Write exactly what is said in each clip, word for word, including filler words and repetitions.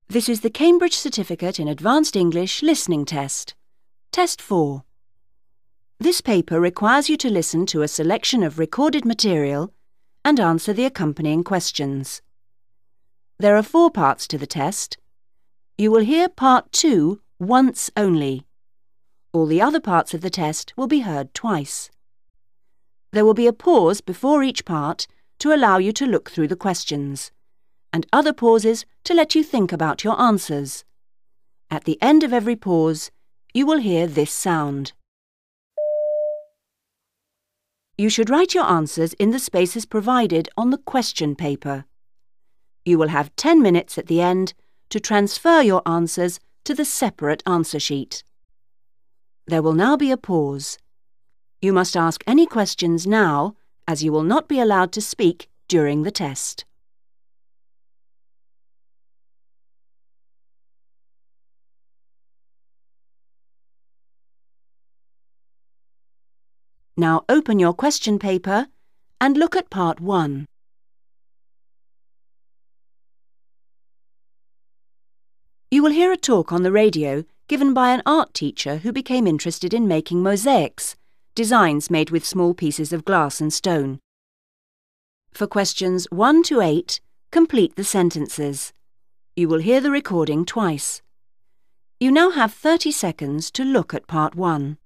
This is the Cambridge Certificate in Advanced English Listening Test. Test four. This paper requires you to listen to a selection of recorded material and answer the accompanying questions. There are four parts to the test. You will hear part two once only. All the other parts of the test will be heard twice. There will be a pause before each part to allow you to look through the questions, and other pauses to let you think about your answers. At the end of every pause, you will hear this sound. You should write your answers in the spaces provided on the question paper. You will have ten minutes at the end to transfer your answers to the separate answer sheet. There will now be a pause. You must ask any questions now, as you will not be allowed to speak during the test. Now open your question paper and look at part one. You will hear a talk on the radio given by an art teacher who became interested in making mosaics, designs made with small pieces of glass and stone. For questions one to eight, complete the sentences. You will hear the recording twice. You now have thirty seconds to look at part one.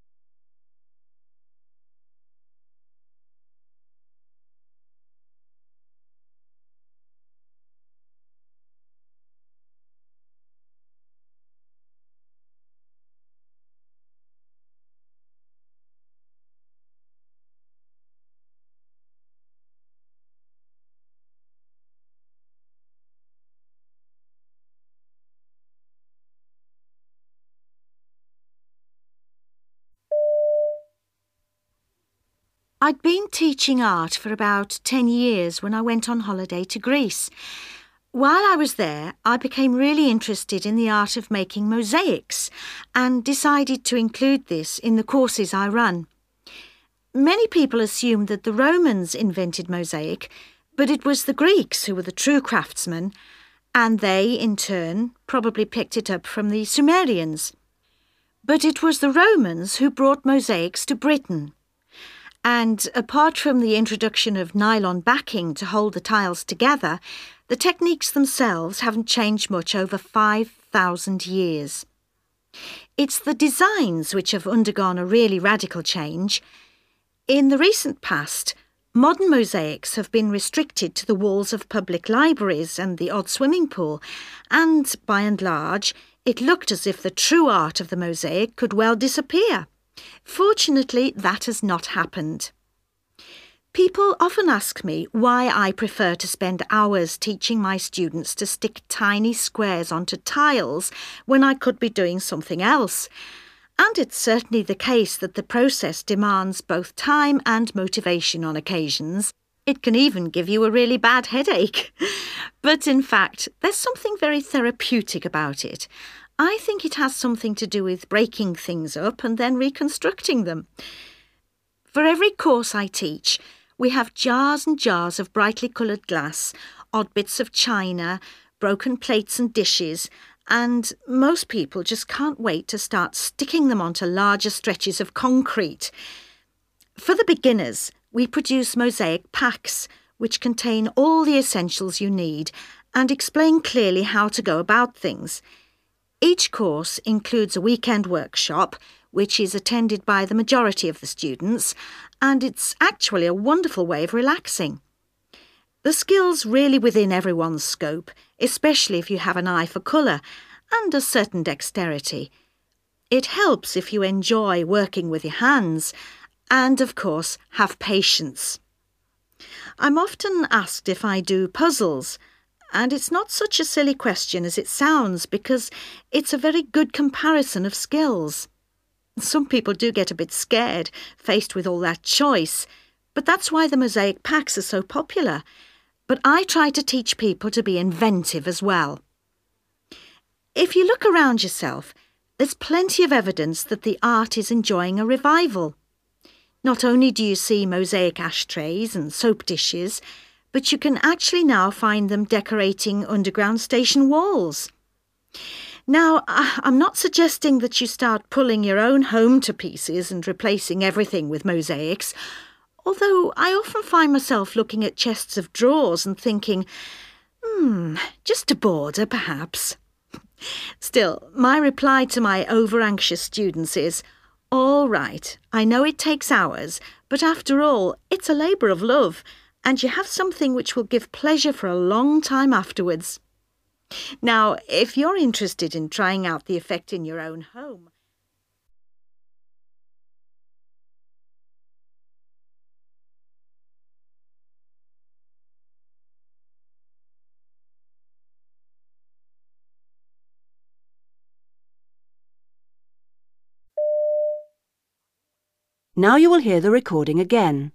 I'd been teaching art for about ten years when I went on holiday to Greece. While I was there, I became really interested in the art of making mosaics and decided to include this in the courses I run. Many people assume that the Romans invented mosaic, but it was the Greeks who were the true craftsmen, and they, in turn, probably picked it up from the Sumerians. But it was the Romans who brought mosaics to Britain. And apart from the introduction of nylon backing to hold the tiles together, the techniques themselves haven't changed much over five thousand years. It's the designs which have undergone a really radical change. In the recent past, modern mosaics have been restricted to the walls of public libraries and the odd swimming pool, and, by and large, it looked as if the true art of the mosaic could well disappear. Fortunately, that has not happened. People often ask me why I prefer to spend hours teaching my students to stick tiny squares onto tiles when I could be doing something else. And it's certainly the case that the process demands both time and motivation on occasions. It can even give you a really bad headache. But in fact, there's something very therapeutic about it. I think it has something to do with breaking things up and then reconstructing them. For every course I teach, we have jars and jars of brightly coloured glass, odd bits of china, broken plates and dishes, and most people just can't wait to start sticking them onto larger stretches of concrete. For the beginners, we produce mosaic packs, which contain all the essentials you need and explain clearly how to go about things. Each course includes a weekend workshop, which is attended by the majority of the students, and it's actually a wonderful way of relaxing. The skill's really within everyone's scope, especially if you have an eye for colour and a certain dexterity. It helps if you enjoy working with your hands and, of course, have patience. I'm often asked if I do puzzles, and it's not such a silly question as it sounds because it's a very good comparison of skills. Some people do get a bit scared, faced with all that choice, but that's why the mosaic packs are so popular. But I try to teach people to be inventive as well. If you look around yourself, there's plenty of evidence that the art is enjoying a revival. Not only do you see mosaic ashtrays and soap dishes, but you can actually now find them decorating underground station walls. Now, I- I'm not suggesting that you start pulling your own home to pieces and replacing everything with mosaics, although I often find myself looking at chests of drawers and thinking, hmm, just a border perhaps. Still, my reply to my over-anxious students is, all right, I know it takes hours, but after all, it's a labour of love, and you have something which will give pleasure for a long time afterwards. Now, if you're interested in trying out the effect in your own home, Now you will hear the recording again.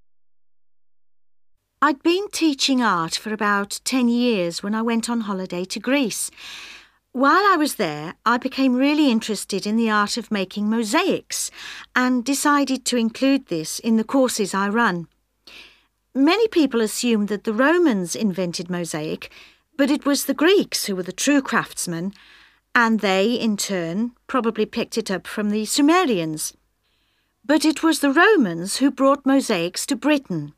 I'd been teaching art for about ten years when I went on holiday to Greece. While I was there, I became really interested in the art of making mosaics and decided to include this in the courses I run. Many people assume that the Romans invented mosaic, but it was the Greeks who were the true craftsmen, and they, in turn, probably picked it up from the Sumerians. But it was the Romans who brought mosaics to Britain.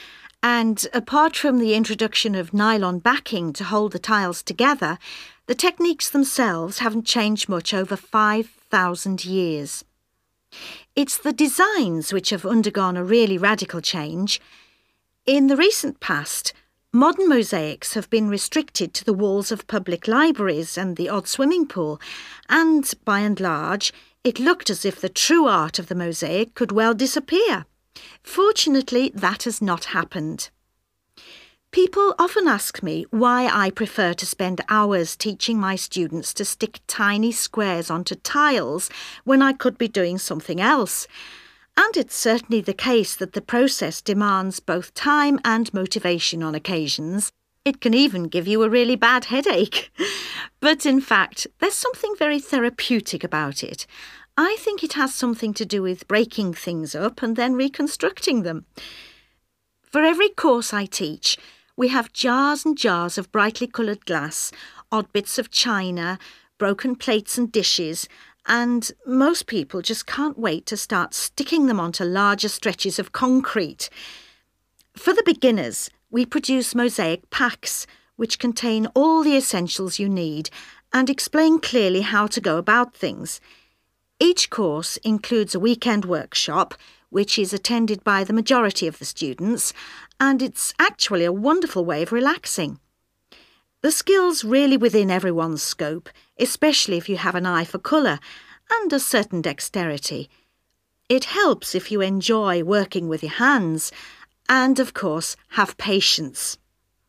And apart from the introduction of nylon backing to hold the tiles together, the techniques themselves haven't changed much over five thousand years. It's the designs which have undergone a really radical change. In the recent past, modern mosaics have been restricted to the walls of public libraries and the odd swimming pool, and, by and large, it looked as if the true art of the mosaic could well disappear. Fortunately, that has not happened. People often ask me why I prefer to spend hours teaching my students to stick tiny squares onto tiles when I could be doing something else. And it's certainly the case that the process demands both time and motivation on occasions. It can even give you a really bad headache. But in fact, there's something very therapeutic about it. I think it has something to do with breaking things up and then reconstructing them. For every course I teach, we have jars and jars of brightly coloured glass, odd bits of china, broken plates and dishes, and most people just can't wait to start sticking them onto larger stretches of concrete. For the beginners, we produce mosaic packs, which contain all the essentials you need and explain clearly how to go about things. Each course includes a weekend workshop, which is attended by the majority of the students, and it's actually a wonderful way of relaxing. The skill's really within everyone's scope, especially if you have an eye for colour and a certain dexterity. It helps if you enjoy working with your hands and, of course, have patience.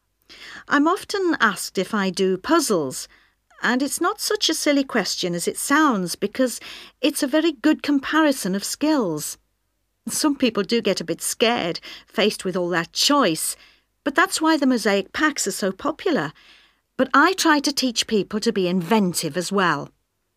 I'm often asked if I do puzzles, and it's not such a silly question as it sounds because it's a very good comparison of skills. Some people do get a bit scared, faced with all that choice, but that's why the mosaic packs are so popular. But I try to teach people to be inventive as well.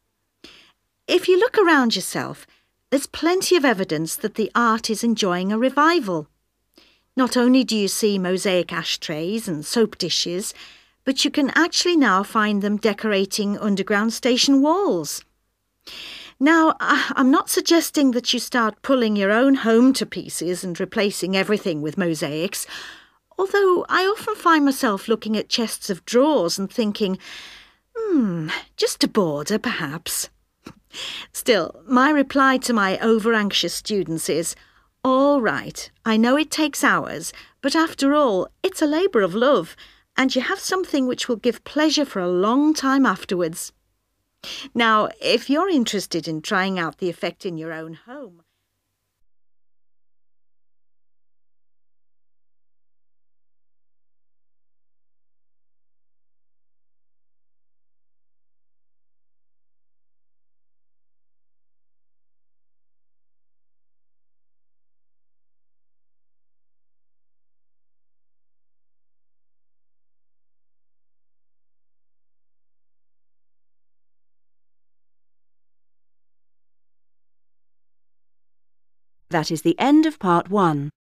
If you look around yourself, there's plenty of evidence that the art is enjoying a revival. Not only do you see mosaic ashtrays and soap dishes, but you can actually now find them decorating underground station walls. Now, I'm not suggesting that you start pulling your own home to pieces and replacing everything with mosaics, although I often find myself looking at chests of drawers and thinking, hmm, just a border perhaps. Still, my reply to my over-anxious students is, all right, I know it takes hours, but after all, it's a labour of love, and you have something which will give pleasure for a long time afterwards. Now, if you're interested in trying out the effect in your own home, That is the end of part one.